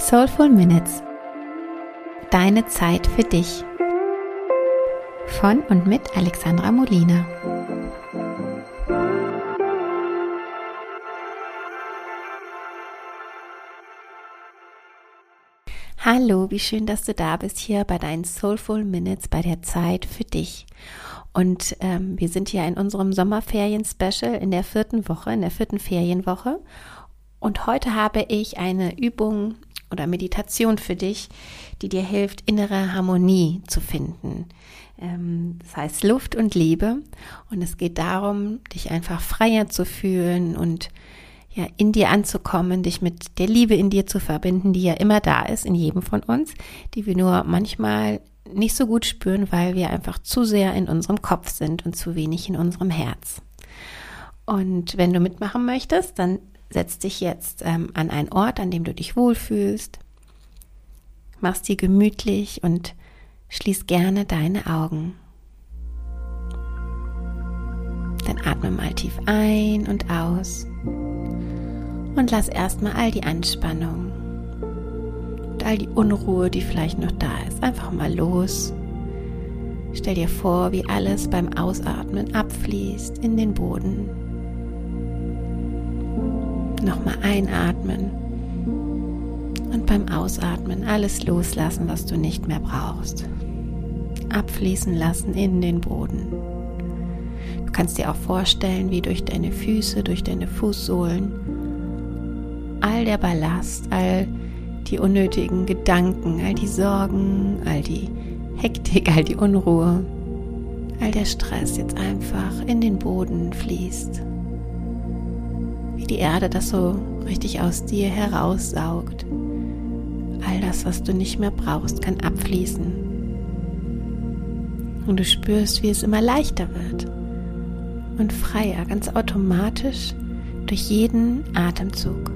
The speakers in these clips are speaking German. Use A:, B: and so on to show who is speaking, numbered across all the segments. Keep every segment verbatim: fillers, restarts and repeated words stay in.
A: Soulful Minutes. Deine Zeit für dich. Von und mit Alexandra Molina. Hallo, wie schön, dass du da bist hier bei deinen Soulful Minutes, bei der Zeit für dich. Und ähm, wir sind hier in unserem Sommerferien-Special in der vierten Woche, in der vierten Ferienwoche. Und heute habe ich eine Übung oder Meditation für dich, die dir hilft, innere Harmonie zu finden. Ähm, das heißt Luft und Liebe. Und es geht darum, dich einfach freier zu fühlen und ja, in dir anzukommen, dich mit der Liebe in dir zu verbinden, die ja immer da ist, in jedem von uns, die wir nur manchmal nicht so gut spüren, weil wir einfach zu sehr in unserem Kopf sind und zu wenig in unserem Herz. Und wenn du mitmachen möchtest, dann setz dich jetzt ähm, an einen Ort, an dem du dich wohlfühlst, machst dir gemütlich und schließ gerne deine Augen. Dann atme mal tief ein und aus und lass erstmal all die Anspannung und all die Unruhe, die vielleicht noch da ist, einfach mal los. Stell dir vor, wie alles beim Ausatmen abfließt in den Boden. Nochmal einatmen und beim Ausatmen alles loslassen, was du nicht mehr brauchst. Abfließen lassen in den Boden. Du kannst dir auch vorstellen, wie durch deine Füße, durch deine Fußsohlen all der Ballast, all die unnötigen Gedanken, all die Sorgen, all die Hektik, all die Unruhe, all der Stress jetzt einfach in den Boden fließt. Wie die Erde das so richtig aus dir heraussaugt. All das, was du nicht mehr brauchst, kann abfließen. Und du spürst, wie es immer leichter wird und freier, ganz automatisch durch jeden Atemzug.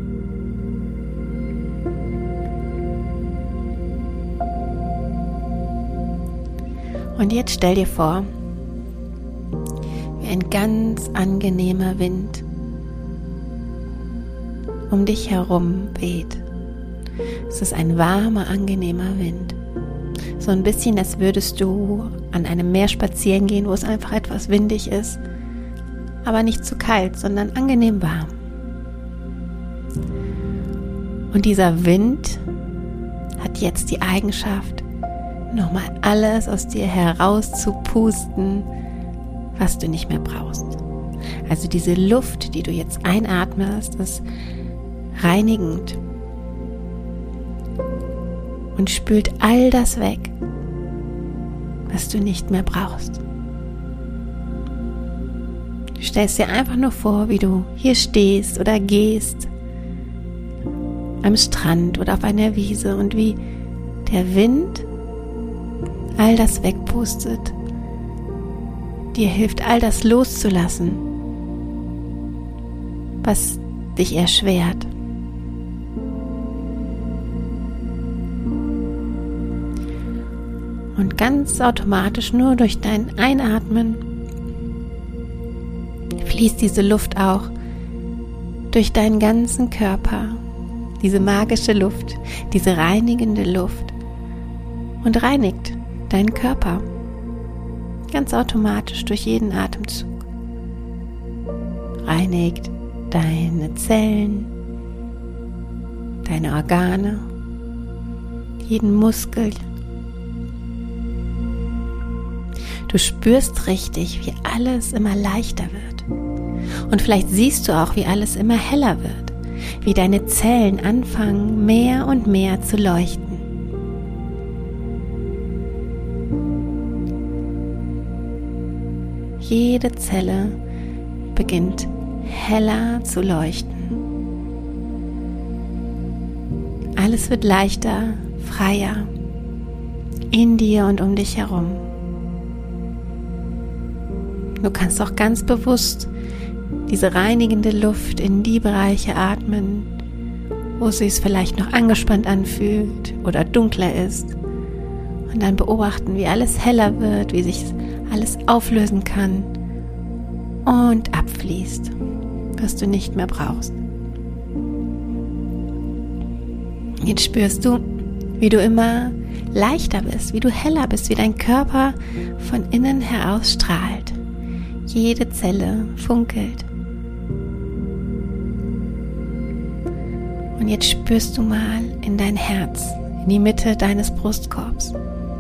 A: Und jetzt stell dir vor, wie ein ganz angenehmer Wind um dich herum weht. Es ist ein warmer, angenehmer Wind. So ein bisschen, als würdest du an einem Meer spazieren gehen, wo es einfach etwas windig ist, aber nicht zu kalt, sondern angenehm warm. Und dieser Wind hat jetzt die Eigenschaft, nochmal alles aus dir herauszupusten, was du nicht mehr brauchst. Also diese Luft, die du jetzt einatmest, ist reinigend und spült all das weg, was du nicht mehr brauchst. Du stellst dir einfach nur vor, wie du hier stehst oder gehst, am Strand oder auf einer Wiese und wie der Wind all das wegpustet, dir hilft, all das loszulassen, was dich erschwert. Und ganz automatisch nur durch dein Einatmen fließt diese Luft auch durch deinen ganzen Körper, diese magische Luft, diese reinigende Luft und reinigt deinen Körper ganz automatisch durch jeden Atemzug. Reinigt deine Zellen, deine Organe, jeden Muskel. Du spürst richtig, wie alles immer leichter wird. Und vielleicht siehst du auch, wie alles immer heller wird, wie deine Zellen anfangen, mehr und mehr zu leuchten. Jede Zelle beginnt heller zu leuchten. Alles wird leichter, freier, in dir und um dich herum. Du kannst auch ganz bewusst diese reinigende Luft in die Bereiche atmen, wo es sich vielleicht noch angespannt anfühlt oder dunkler ist. Und dann beobachten, wie alles heller wird, wie sich alles auflösen kann und abfließt, was du nicht mehr brauchst. Jetzt spürst du, wie du immer leichter bist, wie du heller bist, wie dein Körper von innen heraus strahlt. Jede Zelle funkelt. Und jetzt spürst du mal in dein Herz, in die Mitte deines Brustkorbs.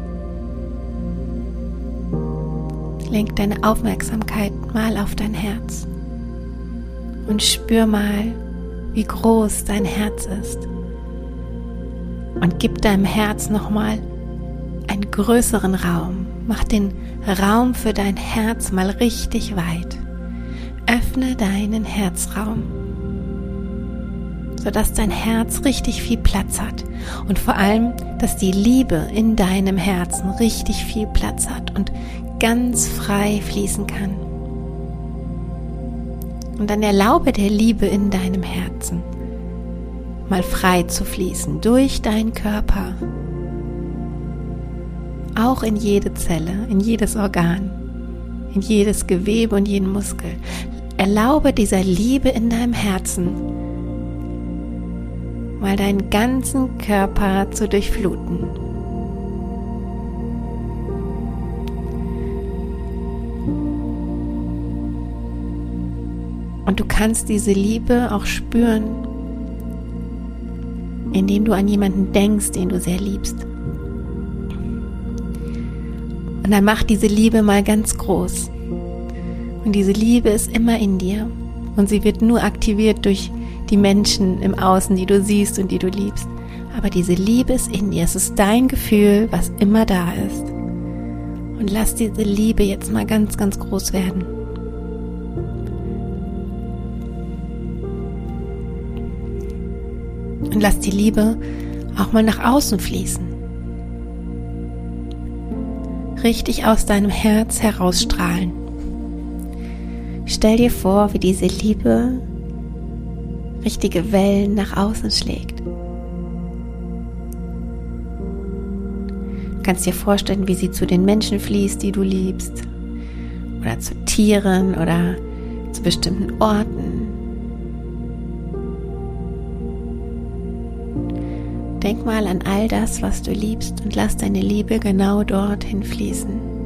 A: Lenk deine Aufmerksamkeit mal auf dein Herz und spür mal, wie groß dein Herz ist. Und gib deinem Herz nochmal einen größeren Raum. Mach den Raum für dein Herz mal richtig weit. Öffne deinen Herzraum, sodass dein Herz richtig viel Platz hat. Und vor allem, dass die Liebe in deinem Herzen richtig viel Platz hat und ganz frei fließen kann. Und dann erlaube der Liebe in deinem Herzen mal frei zu fließen durch deinen Körper, auch in jede Zelle, in jedes Organ, in jedes Gewebe und jeden Muskel. Erlaube dieser Liebe in deinem Herzen mal deinen ganzen Körper zu durchfluten. Und du kannst diese Liebe auch spüren, indem du an jemanden denkst, den du sehr liebst. Und dann mach diese Liebe mal ganz groß. Und diese Liebe ist immer in dir. Und sie wird nur aktiviert durch die Menschen im Außen, die du siehst und die du liebst. Aber diese Liebe ist in dir. Es ist dein Gefühl, was immer da ist. Und lass diese Liebe jetzt mal ganz, ganz groß werden. Und lass die Liebe auch mal nach außen fließen. Richtig aus deinem Herz herausstrahlen. Stell dir vor, wie diese Liebe richtige Wellen nach außen schlägt. Du kannst dir vorstellen, wie sie zu den Menschen fließt, die du liebst. Oder zu Tieren oder zu bestimmten Orten. Denk mal an all das, was du liebst, und lass deine Liebe genau dorthin fließen.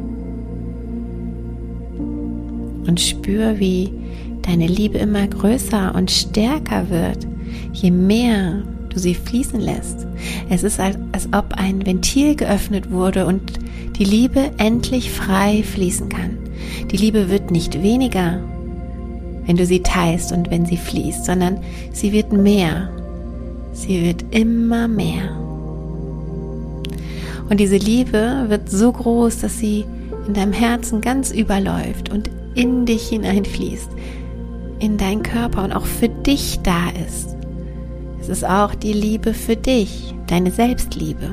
A: Und spür, wie deine Liebe immer größer und stärker wird, je mehr du sie fließen lässt. Es ist, als, als ob ein Ventil geöffnet wurde und die Liebe endlich frei fließen kann. Die Liebe wird nicht weniger, wenn du sie teilst und wenn sie fließt, sondern sie wird mehr. Sie wird immer mehr. Und diese Liebe wird so groß, dass sie in deinem Herzen ganz überläuft und in dich hineinfließt, in deinen Körper und auch für dich da ist. Es ist auch die Liebe für dich, deine Selbstliebe.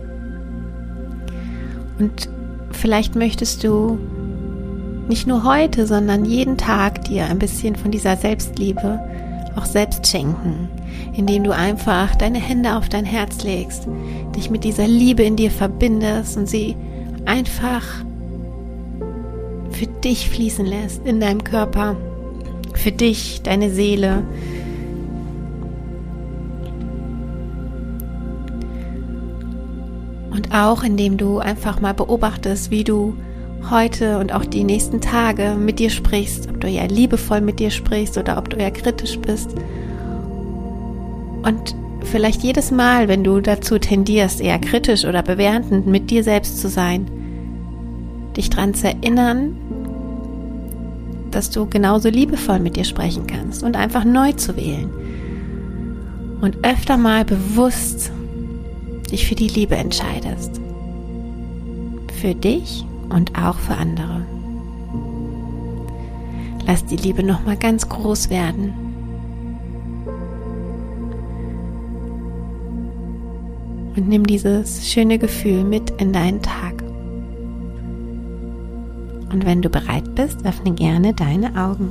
A: Und vielleicht möchtest du nicht nur heute, sondern jeden Tag dir ein bisschen von dieser Selbstliebe auch selbst schenken, indem du einfach deine Hände auf dein Herz legst, dich mit dieser Liebe in dir verbindest und sie einfach für dich fließen lässt, in deinem Körper, für dich, deine Seele. Und auch indem du einfach mal beobachtest, wie du heute und auch die nächsten Tage mit dir sprichst, ob du eher liebevoll mit dir sprichst oder ob du eher kritisch bist. Und vielleicht jedes Mal, wenn du dazu tendierst, eher kritisch oder bewertend mit dir selbst zu sein, dich daran zu erinnern, dass du genauso liebevoll mit dir sprechen kannst und einfach neu zu wählen. Und öfter mal bewusst dich für die Liebe entscheidest. Für dich und auch für andere. Lass die Liebe nochmal ganz groß werden. Und nimm dieses schöne Gefühl mit in deinen Tag. Und wenn du bereit bist, öffne gerne deine Augen.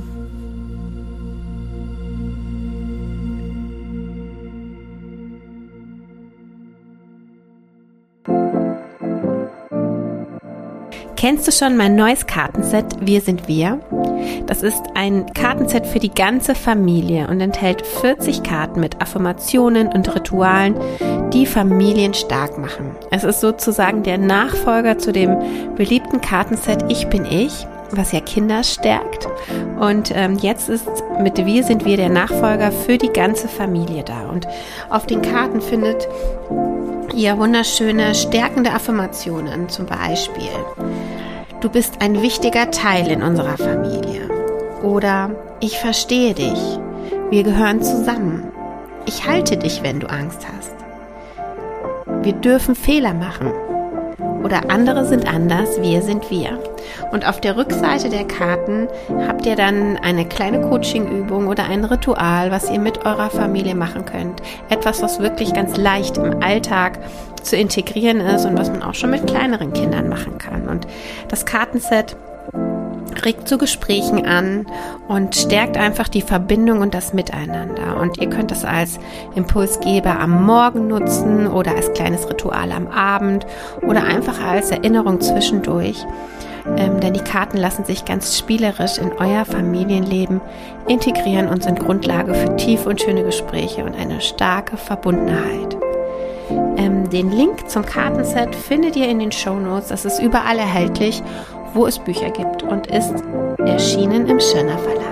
A: Kennst du schon mein neues Kartenset Wir sind wir? Das ist ein Kartenset für die ganze Familie und enthält vierzig Karten mit Affirmationen und Ritualen, die Familien stark machen. Es ist sozusagen der Nachfolger zu dem beliebten Kartenset Ich bin ich, was ja Kinder stärkt. Und ähm, jetzt ist mit Wir sind wir der Nachfolger für die ganze Familie da. Und auf den Karten findet ihr wunderschöne, stärkende Affirmationen, zum Beispiel: Du bist ein wichtiger Teil in unserer Familie. Oder ich verstehe dich. Wir gehören zusammen. Ich halte dich, wenn du Angst hast. Wir dürfen Fehler machen. Oder andere sind anders, wir sind wir. Und auf der Rückseite der Karten habt ihr dann eine kleine Coaching-Übung oder ein Ritual, was ihr mit eurer Familie machen könnt. Etwas, was wirklich ganz leicht im Alltag zu integrieren ist und was man auch schon mit kleineren Kindern machen kann. Und das Kartenset regt zu Gesprächen an und stärkt einfach die Verbindung und das Miteinander. Und ihr könnt das als Impulsgeber am Morgen nutzen oder als kleines Ritual am Abend oder einfach als Erinnerung zwischendurch. Ähm, denn die Karten lassen sich ganz spielerisch in euer Familienleben integrieren und sind Grundlage für tiefe und schöne Gespräche und eine starke Verbundenheit. Ähm, den Link zum Kartenset findet ihr in den Shownotes. Das ist überall erhältlich, wo es Bücher gibt, und ist erschienen im Schirner Verlag.